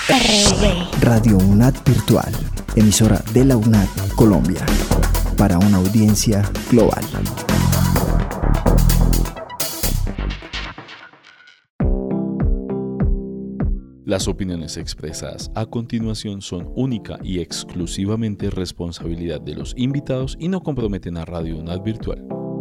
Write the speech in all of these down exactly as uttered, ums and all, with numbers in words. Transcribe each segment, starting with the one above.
R V. Radio UNAD Virtual, emisora de la UNAD Colombia, para una audiencia global. Las opiniones expresadas a continuación son única y exclusivamente responsabilidad de los invitados y no comprometen a Radio UNAD Virtual.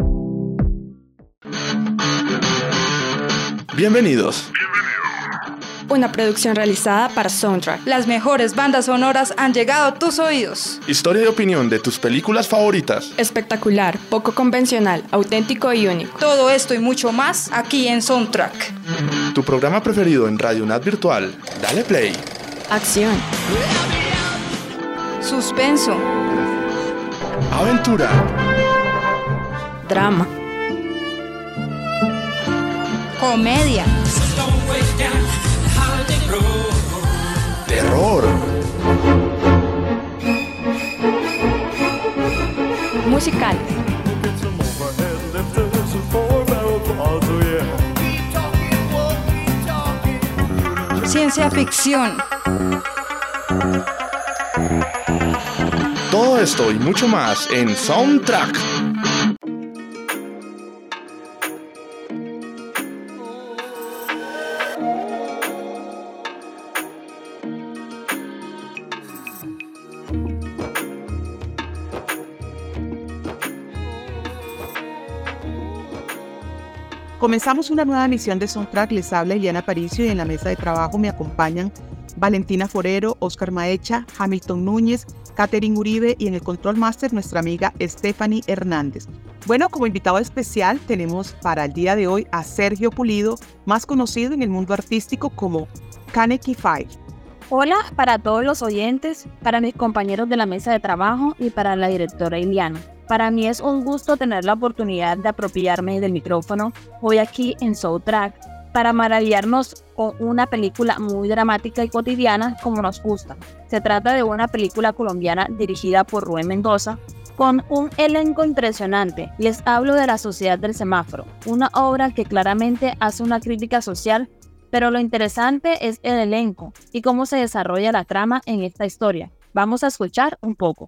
Bienvenidos. Una producción realizada para Soundtrack. Las mejores bandas sonoras han llegado a tus oídos. Historia y opinión de tus películas favoritas. Espectacular, poco convencional, auténtico y único. Todo esto y mucho más aquí en Soundtrack. Tu programa preferido en Radio UNAD Virtual. Dale play. Acción. Suspenso. Aventura. Drama. Comedia. Terror. Musical. Ciencia ficción. Todo esto y mucho más en Soundtrack. Comenzamos una nueva emisión de Soundtrack. Les habla Eliana Aparicio y en la mesa de trabajo me acompañan Valentina Forero, Oscar Maecha, Hamilton Núñez, Catherine Uribe y en el Control Master nuestra amiga Stephanie Hernández. Bueno, como invitado especial tenemos para el día de hoy a Sergio Pulido, más conocido en el mundo artístico como Kaneki Five. Hola para todos los oyentes, para mis compañeros de la mesa de trabajo y para la directora Eliana. Para mí es un gusto tener la oportunidad de apropiarme del micrófono hoy aquí en Soundtrack para maravillarnos con una película muy dramática y cotidiana como nos gusta. Se trata de una película colombiana dirigida por Rubén Mendoza con un elenco impresionante. Les hablo de La Sociedad del Semáforo, una obra que claramente hace una crítica social, pero lo interesante es el elenco y cómo se desarrolla la trama en esta historia. Vamos a escuchar un poco.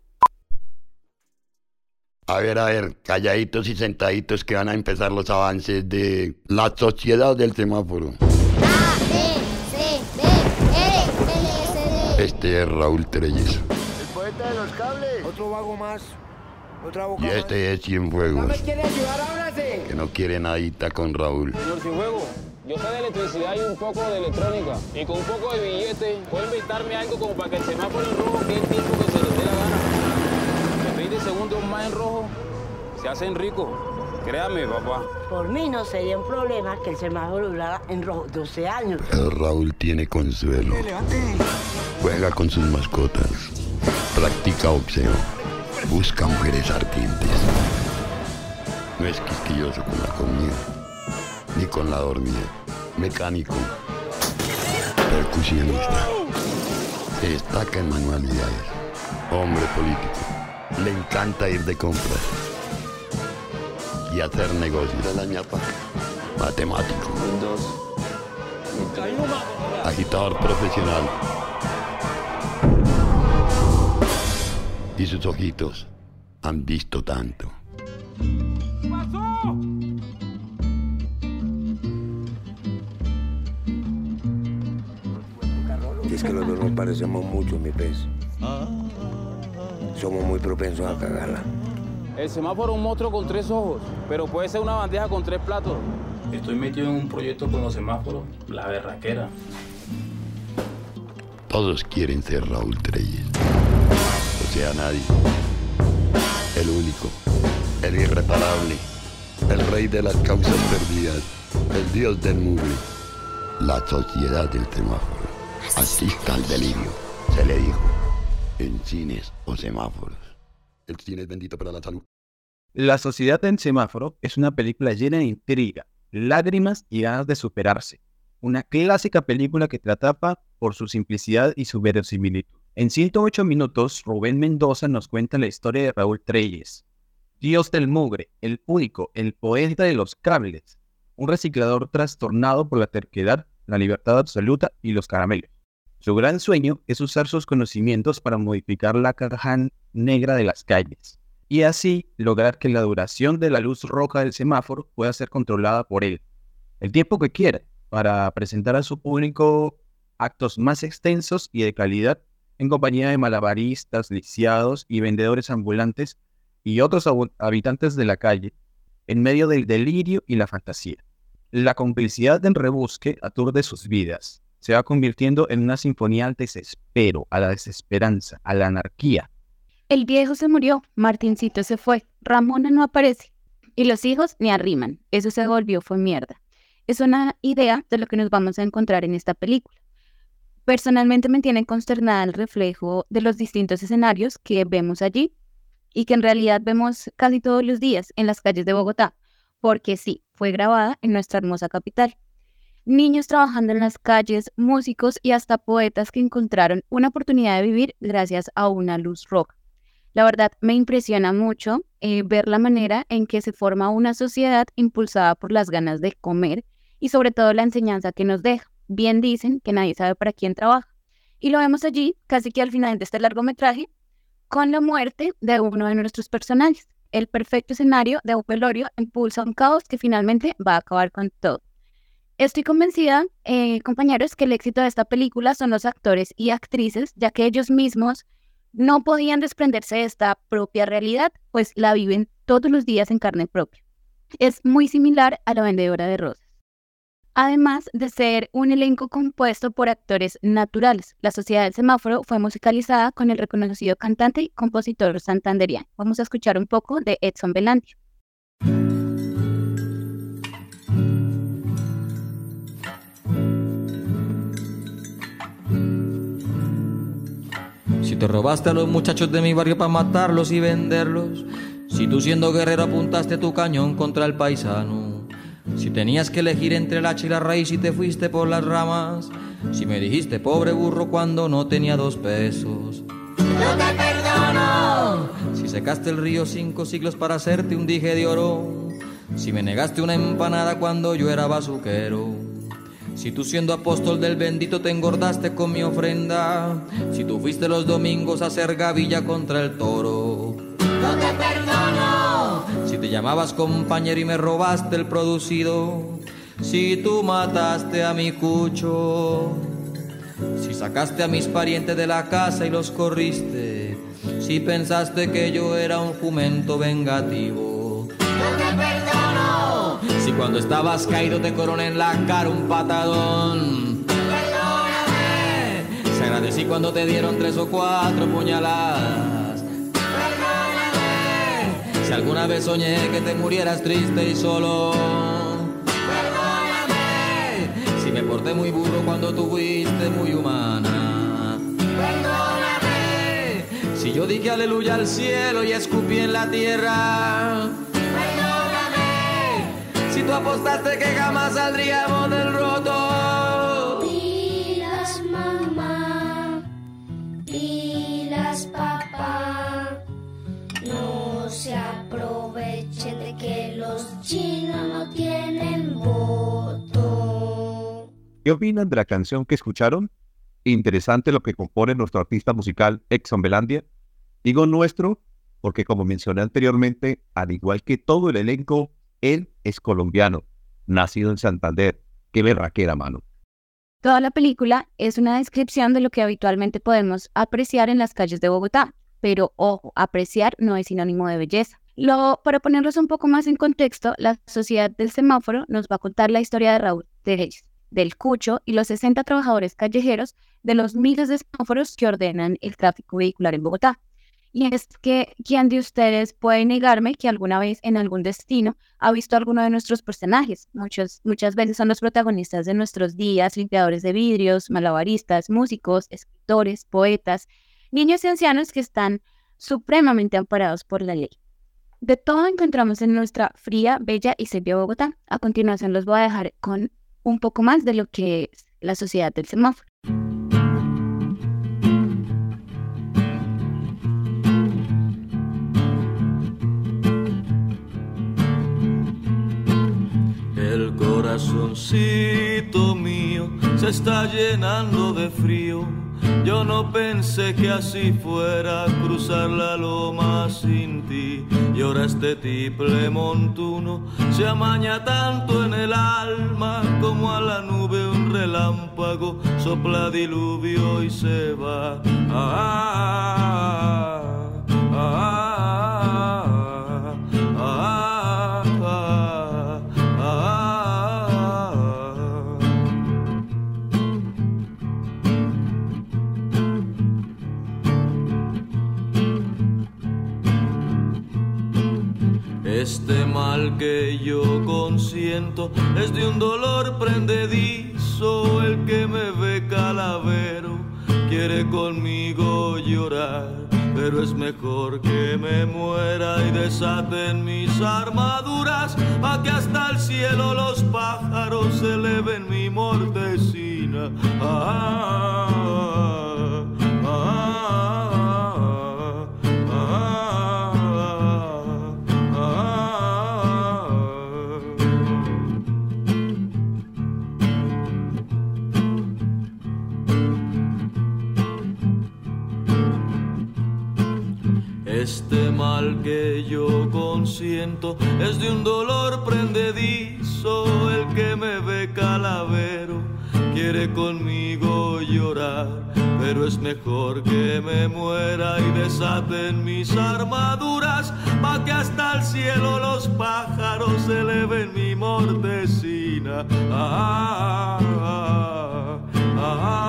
A ver, a ver, calladitos y sentaditos que van a empezar los avances de La Sociedad del Semáforo. A, B, C, D, E, L, S, D. Este es Raúl Treyes. El poeta de los cables. Otro vago más. Otra boca Y este es Cienfuegos. ¿No me quiere ayudar? Ábrase. Que no quiere nadita con Raúl. Señor Cienfuegos, yo sé de electricidad y un poco de electrónica. Y con un poco de billete, puede inventarme algo como para que el semáforo en rojo quede el tiempo que se les dé la gana. veinte segundos más en rojo, se hacen ricos. Créame, papá. Por mí no sería un problema que el semáforo durara en rojo doce años. Pero Raúl tiene consuelo. Juega con sus mascotas. Practica boxeo. Busca mujeres ardientes. No es quisquilloso con la comida, ni con la dormida. Mecánico. Percusionista. Se destaca en manualidades. Hombre político. Le encanta ir de compras y hacer negocios. De la ñapa. Matemático. Agitador profesional. Y sus ojitos han visto tanto. ¿Qué pasó? Y es que los dos nos parecemos mucho, mi pez. Somos muy propensos a cagarla. El semáforo es un monstruo con tres ojos, pero puede ser una bandeja con tres platos. Estoy metido en un proyecto con los semáforos, la berraquera. Todos quieren ser Raúl Treyes. O sea, nadie. El único, el irreparable, el rey de las causas perdidas, el dios del mugre. La Sociedad del Semáforo. Asista al delirio, se le dijo. En cines o semáforos. El cine es bendito para la salud. La Sociedad del Semáforo es una película llena de intriga, lágrimas y ganas de superarse. Una clásica película que te atrapa por su simplicidad y su verosimilitud. En ciento ocho minutos, Rubén Mendoza nos cuenta la historia de Raúl Treyes, dios del mugre, el único, el poeta de los cables, un reciclador trastornado por la terquedad, la libertad absoluta y los caramelos. Su gran sueño es usar sus conocimientos para modificar la caja negra de las calles y así lograr que la duración de la luz roja del semáforo pueda ser controlada por él, el tiempo que quiera, para presentar a su público actos más extensos y de calidad en compañía de malabaristas, lisiados y vendedores ambulantes y otros habitantes de la calle, en medio del delirio y la fantasía. La complicidad del rebusque aturde sus vidas. Se va convirtiendo en una sinfonía al desespero, a la desesperanza, a la anarquía. El viejo se murió, Martincito se fue, Ramona no aparece. Y los hijos ni arriman. Eso se volvió fue mierda. Es una idea de lo que nos vamos a encontrar en esta película. Personalmente me tiene consternada el reflejo de los distintos escenarios que vemos allí y que en realidad vemos casi todos los días en las calles de Bogotá, porque sí, fue grabada en nuestra hermosa capital. Niños trabajando en las calles, músicos y hasta poetas que encontraron una oportunidad de vivir gracias a una luz roja. La verdad me impresiona mucho eh, ver la manera en que se forma una sociedad impulsada por las ganas de comer y sobre todo la enseñanza que nos deja. Bien dicen que nadie sabe para quién trabaja. Y lo vemos allí, casi que al final de este largometraje, con la muerte de uno de nuestros personajes. El perfecto escenario de un velorio impulsa un caos que finalmente va a acabar con todo. Estoy convencida, eh, compañeros, que el éxito de esta película son los actores y actrices, ya que ellos mismos no podían desprenderse de esta propia realidad, pues la viven todos los días en carne propia. Es muy similar a La vendedora de rosas. Además de ser un elenco compuesto por actores naturales, La Sociedad del Semáforo fue musicalizada con el reconocido cantante y compositor santandereano. Vamos a escuchar un poco de Edson Belandia. Si te robaste a los muchachos de mi barrio para matarlos y venderlos, si tú siendo guerrero apuntaste tu cañón contra el paisano, si tenías que elegir entre el hacha y la raíz y te fuiste por las ramas, si me dijiste pobre burro cuando no tenía dos pesos, no te perdono. Si secaste el río cinco siglos para hacerte un dije de oro, si me negaste una empanada cuando yo era bazuquero, si tú siendo apóstol del bendito te engordaste con mi ofrenda, si tú fuiste los domingos a hacer gavilla contra el toro, no te perdono. Si te llamabas compañero y me robaste el producido, si tú mataste a mi cucho, si sacaste a mis parientes de la casa y los corriste, si pensaste que yo era un jumento vengativo, no te perdono. Si cuando estabas caído te coroné en la cara un patadón, perdóname. Si agradecí cuando te dieron tres o cuatro puñaladas, perdóname. Si alguna vez soñé que te murieras triste y solo, perdóname. Si me porté muy burro cuando tú fuiste muy humana, perdóname. Si yo dije aleluya al cielo y escupí en la tierra, si tú apostaste que jamás saldríamos del roto. Pilas mamá, pilas papá, no se aprovechen de que los chinos no tienen voto. ¿Qué opinan de la canción que escucharon? Interesante lo que compone nuestro artista musical Edson Belandia. Digo nuestro porque, como mencioné anteriormente, al igual que todo el elenco, él es colombiano, nacido en Santander. ¡Qué berraquera, mano! Toda la película es una descripción de lo que habitualmente podemos apreciar en las calles de Bogotá. Pero, ojo, apreciar no es sinónimo de belleza. Lo, para ponerlos un poco más en contexto, La Sociedad del Semáforo nos va a contar la historia de Raúl Telles, del Cucho y los sesenta trabajadores callejeros de los miles de semáforos que ordenan el tráfico vehicular en Bogotá. Y es que, ¿quién de ustedes puede negarme que alguna vez en algún destino ha visto a alguno de nuestros personajes? Muchos, muchas veces son los protagonistas de nuestros días, limpiadores de vidrios, malabaristas, músicos, escritores, poetas, niños y ancianos que están supremamente amparados por la ley. De todo encontramos en nuestra fría, bella y sepia Bogotá. A continuación los voy a dejar con un poco más de lo que es La Sociedad del Semáforo. El corazoncito mío se está llenando de frío. Yo no pensé que así fuera a cruzar la loma sin ti. Y ahora este tiple montuno se amaña tanto en el alma como a la nube un relámpago sopla diluvio y se va. Ah, ah, ah. Este mal que yo consiento es de un dolor prendedizo. El que me ve calavero quiere conmigo llorar, pero es mejor que me muera y desaten mis armaduras, pa' que hasta el cielo los pájaros eleven mi mortecina. Ah, ah, ah. Este mal que yo consiento es de un dolor prendedizo. El que me ve calavero quiere conmigo llorar, pero es mejor que me muera y desaten mis armaduras, pa' que hasta el cielo los pájaros eleven mi mortecina. Ah, ah, ah, ah.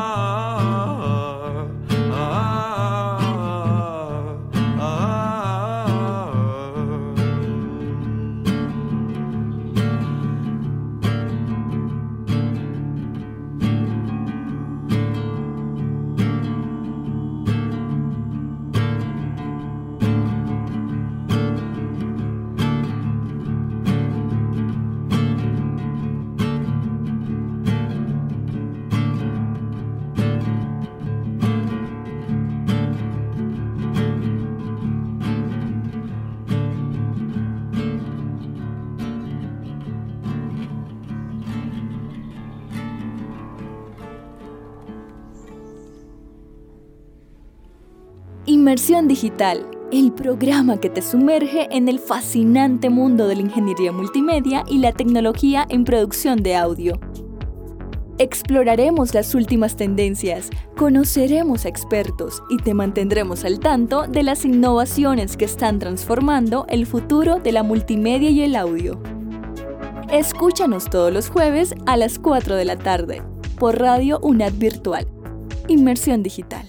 Inmersión Digital, el programa que te sumerge en el fascinante mundo de la ingeniería multimedia y la tecnología en producción de audio. Exploraremos las últimas tendencias, conoceremos a expertos y te mantendremos al tanto de las innovaciones que están transformando el futuro de la multimedia y el audio. Escúchanos todos los jueves a las cuatro de la tarde por Radio UNAD Virtual. Inmersión Digital.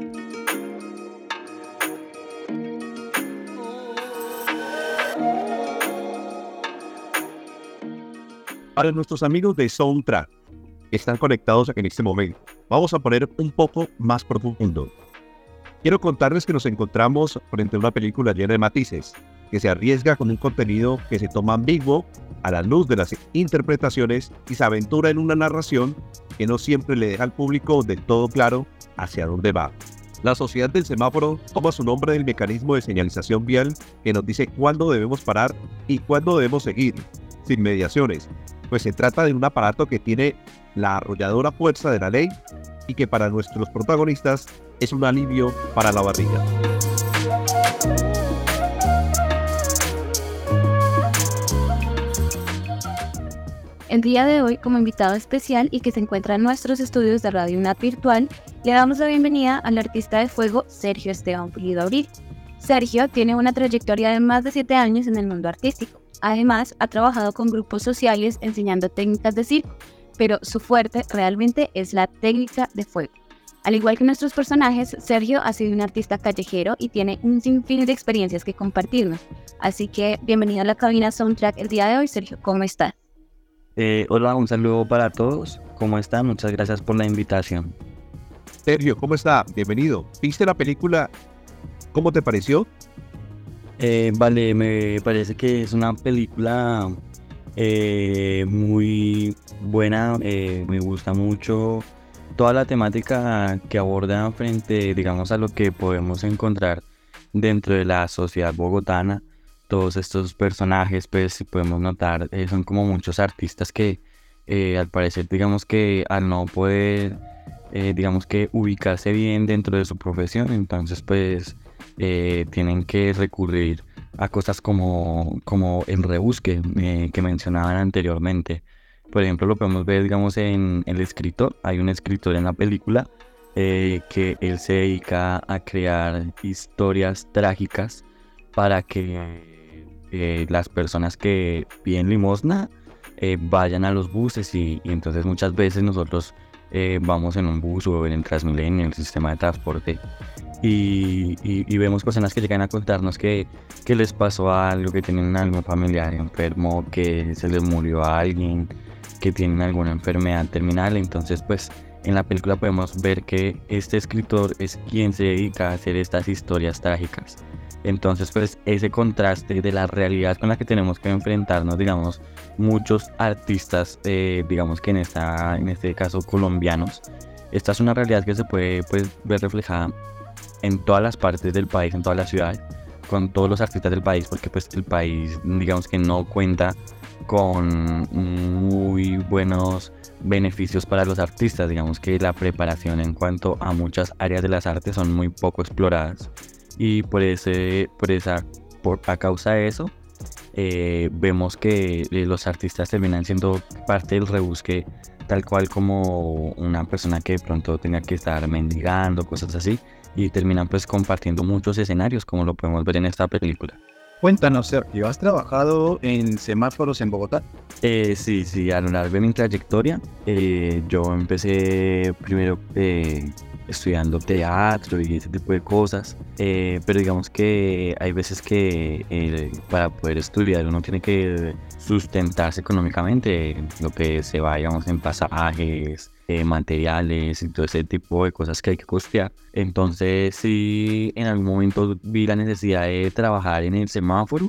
Para nuestros amigos de Soundtrack que están conectados en este momento, vamos a poner un poco más profundo. Quiero contarles que nos encontramos frente a una película llena de matices, que se arriesga con un contenido que se toma ambiguo a la luz de las interpretaciones y se aventura en una narración que no siempre le deja al público del todo claro hacia dónde va. La Sociedad del Semáforo toma su nombre del mecanismo de señalización vial que nos dice cuándo debemos parar y cuándo debemos seguir, sin mediaciones, pues se trata de un aparato que tiene la arrolladora fuerza de la ley y que para nuestros protagonistas es un alivio para la barriga. El día de hoy, como invitado especial y que se encuentra en nuestros estudios de Radio UNAD Virtual, le damos la bienvenida al artista de fuego Sergio Esteban Pulido Abril. Sergio tiene una trayectoria de más de siete años en el mundo artístico. Además, ha trabajado con grupos sociales enseñando técnicas de circo, pero su fuerte realmente es la técnica de fuego. Al igual que nuestros personajes, Sergio ha sido un artista callejero y tiene un sinfín de experiencias que compartirnos. Así que, bienvenido a la cabina Soundtrack el día de hoy, Sergio. ¿Cómo estás? Eh, hola, un saludo para todos. ¿Cómo están? Muchas gracias por la invitación. Sergio, ¿cómo está? Bienvenido. ¿Viste la película? ¿Cómo te pareció? Eh, vale, me parece que es una película eh, muy buena, eh, me gusta mucho toda la temática que aborda frente, digamos, a lo que podemos encontrar dentro de la sociedad bogotana. Todos estos personajes, pues, si podemos notar, eh, son como muchos artistas que eh, al parecer, digamos que al no poder, eh, digamos que ubicarse bien dentro de su profesión, entonces pues eh, tienen que recurrir a cosas como, como el rebusque eh, que mencionaban anteriormente. Por ejemplo, lo podemos ver, digamos, en el escritor. Hay un escritor en la película eh, que él se dedica a crear historias trágicas para que eh, las personas que piden limosna eh, vayan a los buses y, y entonces muchas veces nosotros eh, vamos en un bus o en el Transmilenio, en el sistema de transporte y, y, y vemos personas que llegan a contarnos que, que les pasó algo, que tienen algún familiar enfermo, que se les murió a alguien, que tienen alguna enfermedad terminal. Entonces pues en la película podemos ver que este escritor es quien se dedica a hacer estas historias trágicas. Entonces pues ese contraste de la realidad con la que tenemos que enfrentarnos, digamos, muchos artistas, eh, digamos que en, esta, en este caso colombianos, esta es una realidad que se puede pues, ver reflejada en todas las partes del país, en todas las ciudades, con todos los artistas del país, porque pues el país digamos que no cuenta con muy buenos beneficios para los artistas. Digamos que la preparación en cuanto a muchas áreas de las artes son muy poco exploradas y por ese por esa por a causa de eso eh, vemos que eh, los artistas terminan siendo parte del rebusque, tal cual como una persona que de pronto tenga que estar mendigando, cosas así, y terminan pues compartiendo muchos escenarios, como lo podemos ver en esta película. Cuéntanos, Sergio, ¿has trabajado en semáforos en Bogotá? Eh, sí, sí, a lo largo de mi trayectoria, eh, yo empecé primero eh, estudiando teatro y ese tipo de cosas, eh, pero digamos que hay veces que eh, para poder estudiar uno tiene que sustentarse económicamente, lo que se va, digamos, en pasajes, eh, materiales y todo ese tipo de cosas que hay que costear. Entonces sí, en algún momento vi la necesidad de trabajar en el semáforo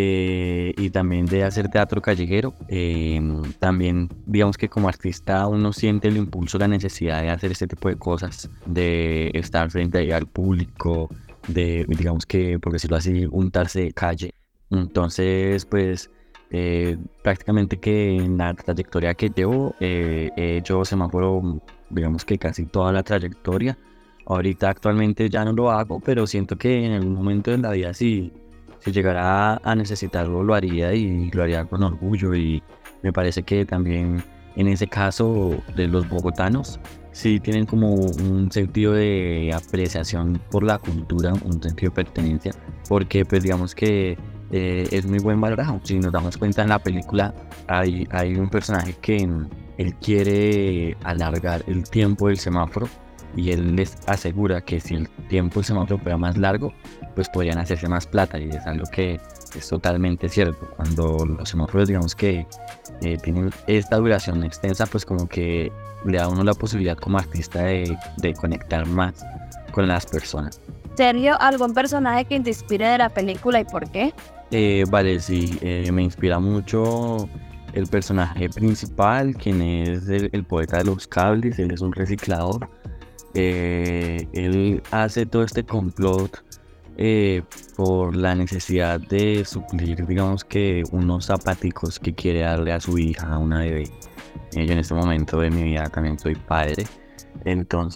eh, y también de hacer teatro callejero. Eh, también digamos que como artista uno siente el impulso, la necesidad de hacer este tipo de cosas, de estar frente al público, de digamos que, por decirlo así, untarse de calle. Entonces pues Eh, prácticamente que en la trayectoria que llevo eh, he hecho semáforo, digamos que casi toda la trayectoria. Ahorita actualmente ya no lo hago, pero siento que en algún momento de la vida si, si llegara a necesitarlo lo haría y lo haría con orgullo. Y me parece que también en ese caso de los bogotanos sí tienen como un sentido de apreciación por la cultura, un sentido de pertenencia, porque pues digamos que Eh, es muy buen valorado. Si nos damos cuenta en la película hay, hay un personaje que él quiere alargar el tiempo del semáforo y él les asegura que si el tiempo del semáforo fuera más largo pues podrían hacerse más plata, y es algo que es totalmente cierto. Cuando los semáforos digamos que eh, tienen esta duración extensa pues como que le da a uno la posibilidad como artista de, de conectar más con las personas. Sergio, ¿algún personaje que te inspire de la película y por qué? Eh, vale, sí, eh, me inspira mucho el personaje principal, quien es el, el poeta de los cables. Él es un reciclador. Eh, él hace todo este complot eh, por la necesidad de suplir, digamos que unos zapaticos que quiere darle a su hija, a una bebé. Eh, yo en este momento de mi vida también soy padre, entonces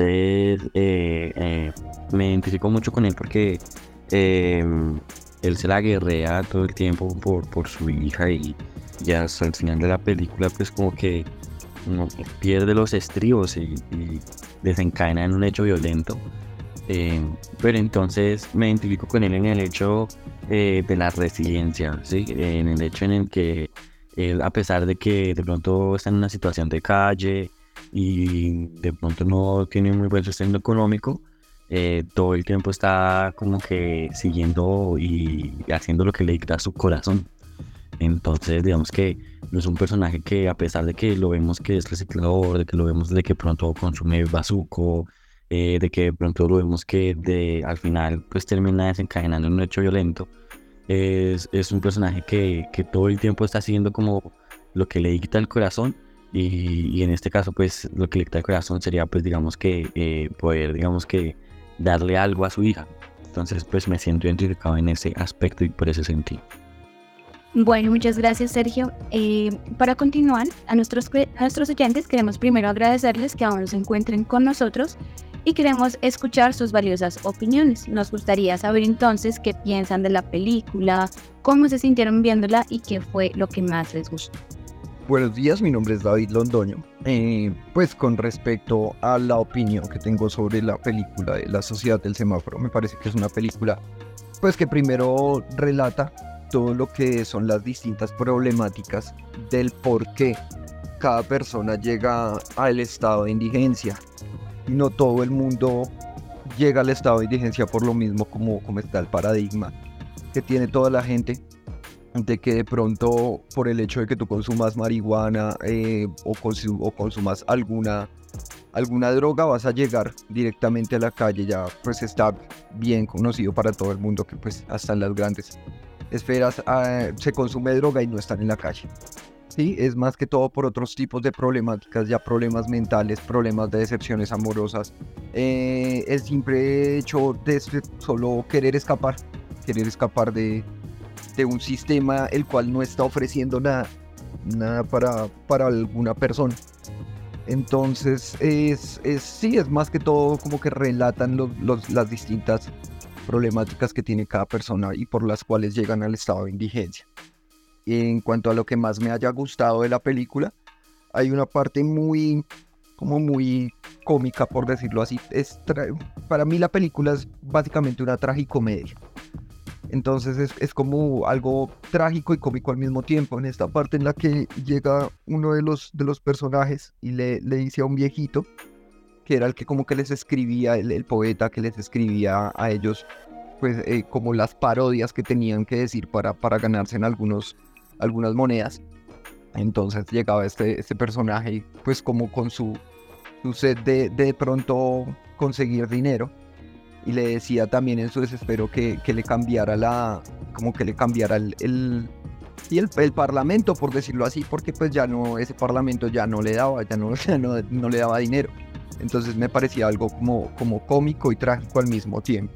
eh, eh, me identifico mucho con él porque eh, él se la guerrea todo el tiempo por, por su hija, y ya hasta el final de la película pues como que uno pierde los estribos y, y desencadena en un hecho violento. Eh, pero entonces me identifico con él en el hecho eh, de la resiliencia, ¿sí? En el hecho en el que él, a pesar de que de pronto está en una situación de calle y de pronto no tiene muy buen sustento económico, Eh, todo el tiempo está como que siguiendo y haciendo lo que le dicta su corazón. Entonces digamos que no es un personaje que, a pesar de que lo vemos que es reciclador, de que lo vemos de que pronto consume bazuco, eh, de que de pronto lo vemos que de, al final pues termina desencadenando en un hecho violento, es, es un personaje que, que todo el tiempo está haciendo como lo que le dicta el corazón. Y, y en este caso pues lo que le dicta el corazón sería pues digamos que eh, poder digamos que darle algo a su hija. Entonces pues me siento identificado en ese aspecto y por ese sentido. Bueno, muchas gracias, Sergio. Eh, para continuar, a nuestros, a nuestros oyentes queremos primero agradecerles que aún se encuentren con nosotros y queremos escuchar sus valiosas opiniones. Nos gustaría saber entonces qué piensan de la película, cómo se sintieron viéndola y qué fue lo que más les gustó. Buenos días, mi nombre es David Londoño. Eh, pues con respecto a la opinión que tengo sobre la película de La Sociedad del Semáforo, me parece que es una película pues que primero relata todo lo que son las distintas problemáticas del por qué cada persona llega al estado de indigencia. No todo el mundo llega al estado de indigencia por lo mismo como, como está el paradigma que tiene toda la gente, de que de pronto por el hecho de que tú consumas marihuana eh, o, consum- o consumas alguna, alguna droga vas a llegar directamente a la calle. Ya pues está bien conocido para todo el mundo que pues hasta en las grandes esferas eh, se consume droga y no están en la calle. Sí, es más que todo por otros tipos de problemáticas, ya problemas mentales, problemas de decepciones amorosas, eh, el simple hecho de solo querer escapar, querer escapar de, de un sistema el cual no está ofreciendo nada, nada para, para alguna persona. Entonces, es, es, sí, es más que todo como que relatan los, los, las distintas problemáticas que tiene cada persona y por las cuales llegan al estado de indigencia. En cuanto a lo que más me haya gustado de la película, hay una parte muy, como muy cómica, por decirlo así. Es tra- para mí la película es básicamente una tragicomedia. Entonces es, es como algo trágico y cómico al mismo tiempo. En esta parte en la que llega uno de los, de los personajes y le, le dice a un viejito, que era el que como que les escribía, el, el poeta que les escribía a ellos, pues eh, como las parodias que tenían que decir para, para ganarse en algunos, algunas monedas. Entonces llegaba este, este personaje pues como con su, su sed de, de pronto conseguir dinero, y le decía también en su desespero que, que le cambiara la, como que le cambiara el, el, y el, el parlamento, por decirlo así, porque pues ya no, ese parlamento ya no le daba, ya no, ya no, no le daba dinero. Entonces me parecía algo como, como cómico y trágico al mismo tiempo.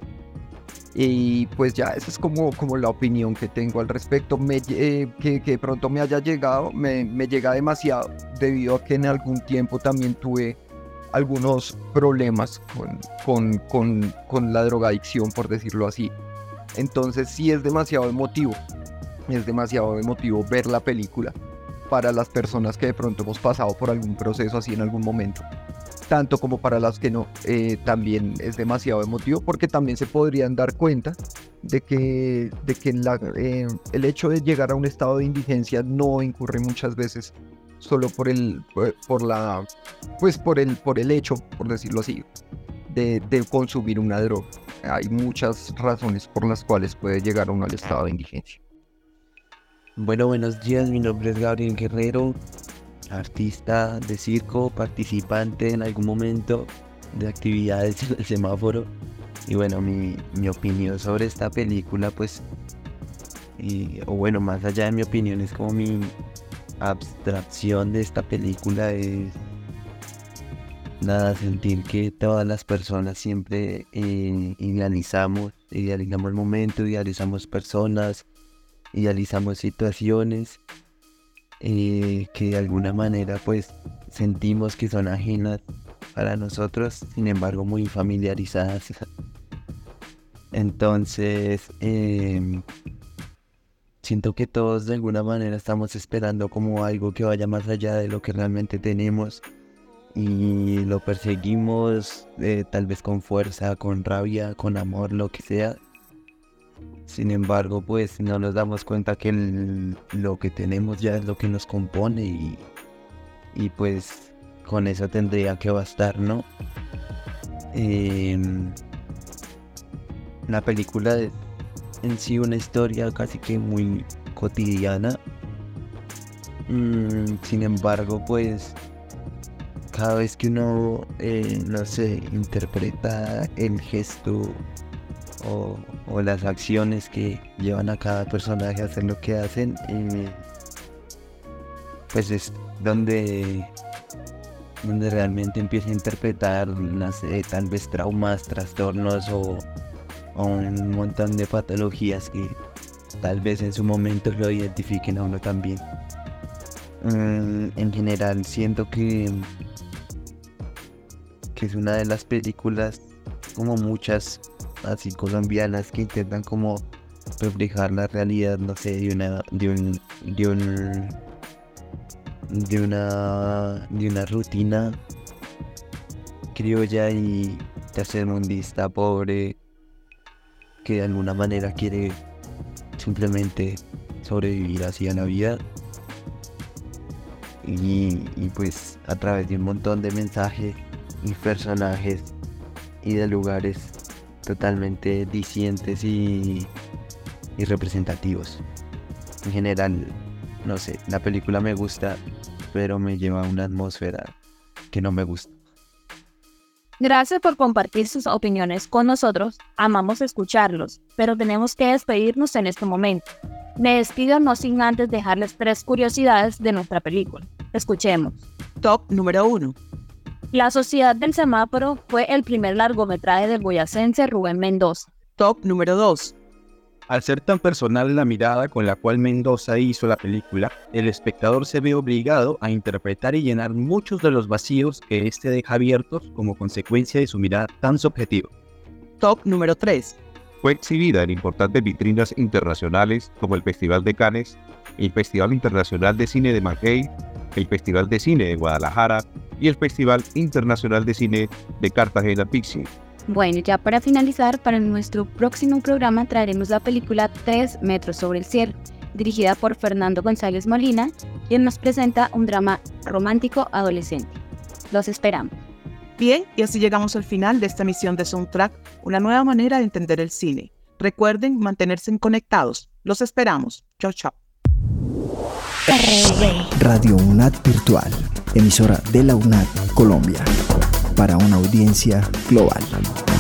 Y pues ya esa es como, como la opinión que tengo al respecto. Me, eh, que, que de pronto me haya llegado, me, me llega demasiado, debido a que en algún tiempo también tuve algunos problemas con, con, con, con la drogadicción, por decirlo así. Entonces sí es demasiado emotivo, es demasiado emotivo ver la película para las personas que de pronto hemos pasado por algún proceso así en algún momento, tanto como para las que no. Eh, también es demasiado emotivo porque también se podrían dar cuenta de que, de que la, eh, el hecho de llegar a un estado de indigencia no incurre muchas veces solo por el, por la, pues por el, por el hecho, por decirlo así, de, de consumir una droga. Hay muchas razones por las cuales puede llegar uno al estado de indigencia. Bueno, buenos días, mi nombre es Gabriel Guerrero, artista de circo, participante en algún momento de actividades en el semáforo. Y bueno, mi, mi opinión sobre esta película, pues, y, o bueno, más allá de mi opinión, es como mi abstracción de esta película es nada, sentir que todas las personas siempre eh, idealizamos, idealizamos el momento, idealizamos personas, idealizamos situaciones eh, que de alguna manera pues sentimos que son ajenas para nosotros, sin embargo muy familiarizadas. Entonces eh, siento que todos de alguna manera estamos esperando como algo que vaya más allá de lo que realmente tenemos y lo perseguimos eh, tal vez con fuerza, con rabia, con amor, lo que sea. Sin embargo, pues no nos damos cuenta que el, lo que tenemos ya es lo que nos compone y, y pues con eso tendría que bastar, ¿no? Eh, la película es en sí una historia casi que muy cotidiana. Mm, sin embargo, pues cada vez que uno, eh, no sé, interpreta el gesto O, o las acciones que llevan a cada personaje a hacer lo que hacen, eh, pues es donde, donde realmente empieza a interpretar, no sé, tal vez traumas, trastornos o, o un montón de patologías que, tal vez en su momento lo identifiquen a uno también. Mm, en general siento que, que es una de las películas, como muchas así colombianas, que intentan como reflejar la realidad, no sé, de una de un de un de una de una rutina criolla y tercermundista pobre que de alguna manera quiere simplemente sobrevivir así a la vida, y, y pues a través de un montón de mensajes y personajes y de lugares totalmente dicientes y, y representativos. En general, no sé, la película me gusta, pero me lleva a una atmósfera que no me gusta. Gracias por compartir sus opiniones con nosotros. Amamos escucharlos, pero tenemos que despedirnos en este momento. Me despido no sin antes dejarles tres curiosidades de nuestra película. Escuchemos. Top número uno. La Sociedad del Semáforo fue el primer largometraje del boyacense Rubén Mendoza. Top número dos. Al ser tan personal la mirada con la cual Mendoza hizo la película, el espectador se ve obligado a interpretar y llenar muchos de los vacíos que éste deja abiertos como consecuencia de su mirada tan subjetiva. Top número tres. Fue exhibida en importantes vitrinas internacionales como el Festival de Cannes, el Festival Internacional de Cine de Mackay, el Festival de Cine de Guadalajara y el Festival Internacional de Cine de Cartagena Pixie. Bueno, ya para finalizar, para nuestro próximo programa traeremos la película Tres metros sobre el cielo, dirigida por Fernando González Molina, quien nos presenta un drama romántico adolescente. Los esperamos. Bien, y así llegamos al final de esta emisión de Soundtrack, una nueva manera de entender el cine. Recuerden mantenerse conectados. Los esperamos. Chao, chao. Radio UNAD Virtual, emisora de la UNAD Colombia, para una audiencia global.